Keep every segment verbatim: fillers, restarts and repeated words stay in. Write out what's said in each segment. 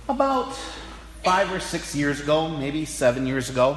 About five or six years ago, maybe seven years ago,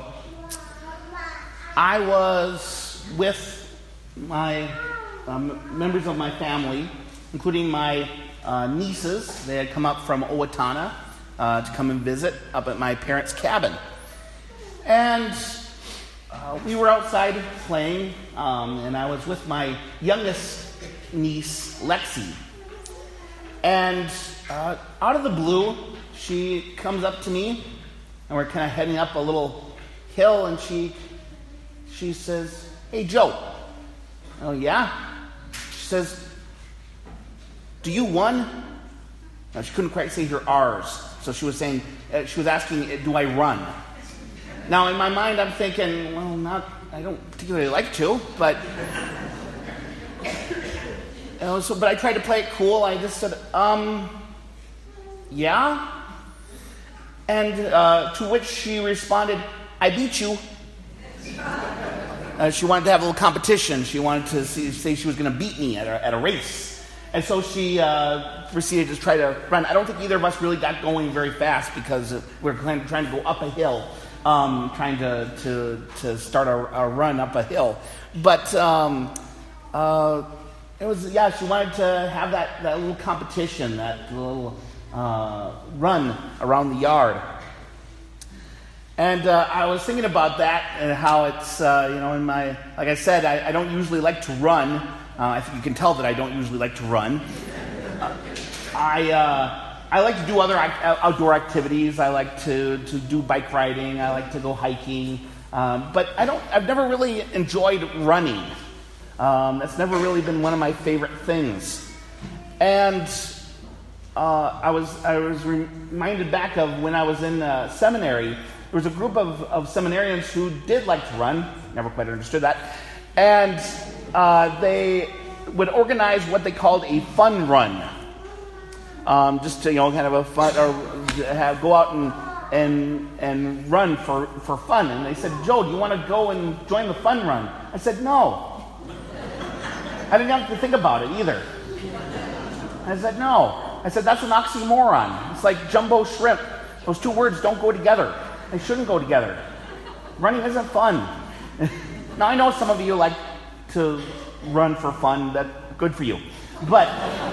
I was with my um, members of my family, including my uh, nieces. They had come up from Owatonna uh, to come and visit up at my parents' cabin. And uh, we were outside playing, um, and I was with my youngest niece, Lexi. And uh, out of the blue, she comes up to me, and we're kind of heading up a little hill, and she she says, "Hey, Joe." Oh, yeah? She says, "Do you run?" Now, she couldn't quite say her R's, so she was saying, uh, she was asking, "Do I run?" Now, in my mind, I'm thinking, well, not, I don't particularly like to, but, you know, so, but I tried to play it cool. I just said, um, yeah? And uh, to which she responded, "I beat you." Uh, she wanted to have a little competition. She wanted to see, say she was going to beat me at a, at a race. And so she uh, proceeded to try to run. I don't think either of us really got going very fast because we were kind of trying to go up a hill, um, trying to, to, to start a, a run up a hill. But um, uh, it was, yeah, she wanted to have that, that little competition, that little uh, run around the yard. And uh, I was thinking about that and how it's, uh, you know, in my, like I said, I, I don't usually like to run. Uh, I think you can tell that I don't usually like to run. Uh, I uh, I like to do other ac- outdoor activities. I like to, to do bike riding. I like to go hiking. Um, but I don't. I've never really enjoyed running. Um, that's never really been one of my favorite things. And uh, I was I was reminded back of when I was in uh, seminary. There was a group of, of seminarians who did like to run. Never quite understood that. And uh, they would organize what they called a fun run. Um, just to, you know, kind of a fun, or have, go out and and and run for, for fun. And they said, "Joe, do you want to go and join the fun run?" I said, "No." I didn't have to think about it either. I said, "No." I said, "That's an oxymoron. It's like jumbo shrimp. Those two words don't go together. They shouldn't go together. Running isn't fun." Now, I know some of you like to run for fun. That's good for you. But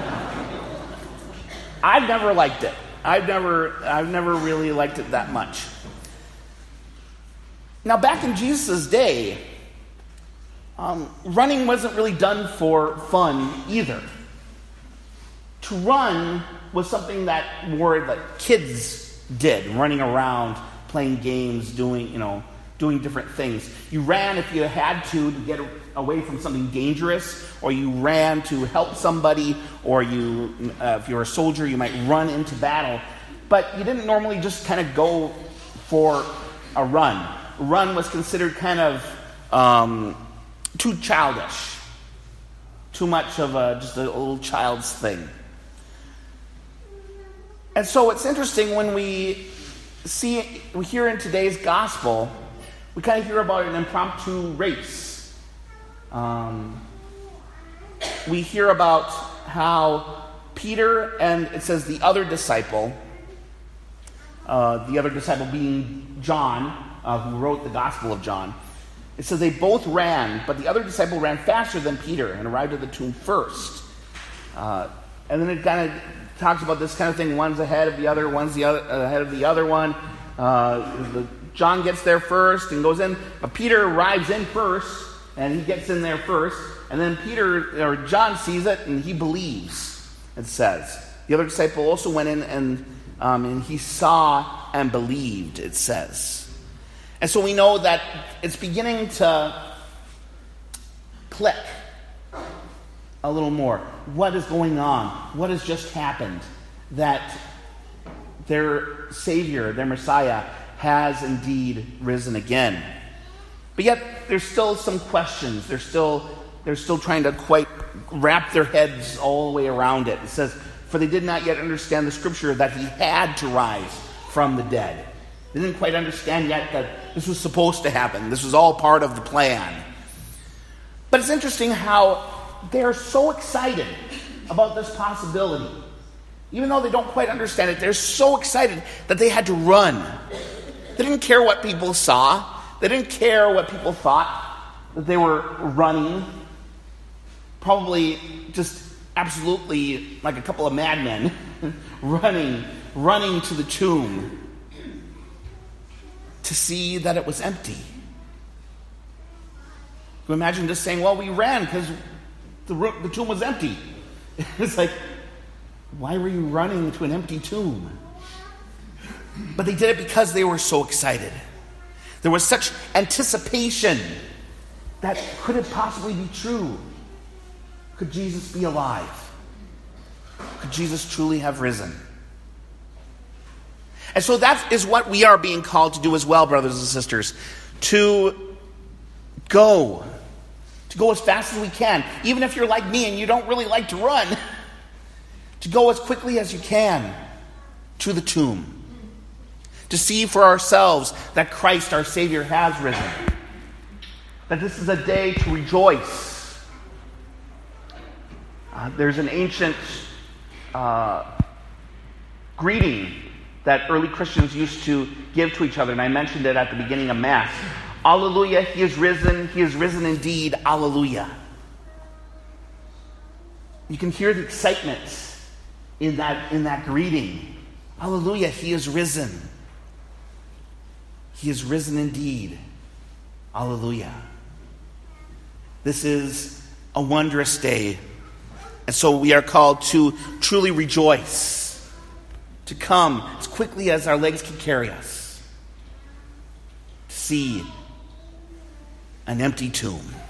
I've never liked it. I've never, I've never really liked it that much. Now, back in Jesus' day, um, running wasn't really done for fun either. To run was something that more like kids did, running around, playing games, doing, you know, doing different things. You ran if you had to to get away from something dangerous, or you ran to help somebody, or you, uh, if you're a soldier, you might run into battle. But you didn't normally just kind of go for a run. Run was considered kind of um, too childish, too much of a, just a little child's thing. And so it's interesting when we see, we hear in today's gospel, we kind of hear about an impromptu race. Um, we hear about how Peter and, it says, the other disciple, uh, the other disciple being John, uh, who wrote the Gospel of John, it says they both ran, but the other disciple ran faster than Peter and arrived at the tomb first. Uh, and then it kind of talks about this kind of thing. One's ahead of the other, one's the other ahead of the other one. Uh, the, John gets there first and goes in, but Peter arrives in first, and he gets in there first, and then Peter, or John sees it, and he believes, it says. The other disciple also went in, and, um, and he saw and believed, it says. And so we know that it's beginning to click a little more. What is going on? What has just happened? That their Savior, their Messiah, has indeed risen again. But yet, there's still some questions. They're still, they're still trying to quite wrap their heads all the way around it. It says, "For they did not yet understand the scripture that he had to rise from the dead." They didn't quite understand yet that this was supposed to happen. This was all part of the plan. But it's interesting how they're so excited about this possibility Even though they don't quite understand it, they're so excited that they had to run. They didn't care what people saw. They didn't care what people thought, that they were running. Probably just absolutely like a couple of madmen running, running to the tomb to see that it was empty. You imagine just saying, well, we ran because the, the tomb was empty. It's like, why were you running to an empty tomb? But they did it because they were so excited. There was such anticipation that could it possibly be true? Could Jesus be alive? Could Jesus truly have risen? And so that is what we are being called to do as well, brothers and sisters. To go. To go as fast as we can. Even if you're like me and you don't really like to run. To go as quickly as you can to the tomb. To see for ourselves that Christ, our Savior, has risen. That this is a day to rejoice. Uh, there's an ancient uh, greeting that early Christians used to give to each other, and I mentioned it at the beginning of Mass. Alleluia, he is risen, he is risen indeed, alleluia. You can hear the excitement in that, in that greeting. Alleluia, he is risen. He is risen indeed. Alleluia. This is a wondrous day. And so we are called to truly rejoice. To come as quickly as our legs can carry us. To see an empty tomb.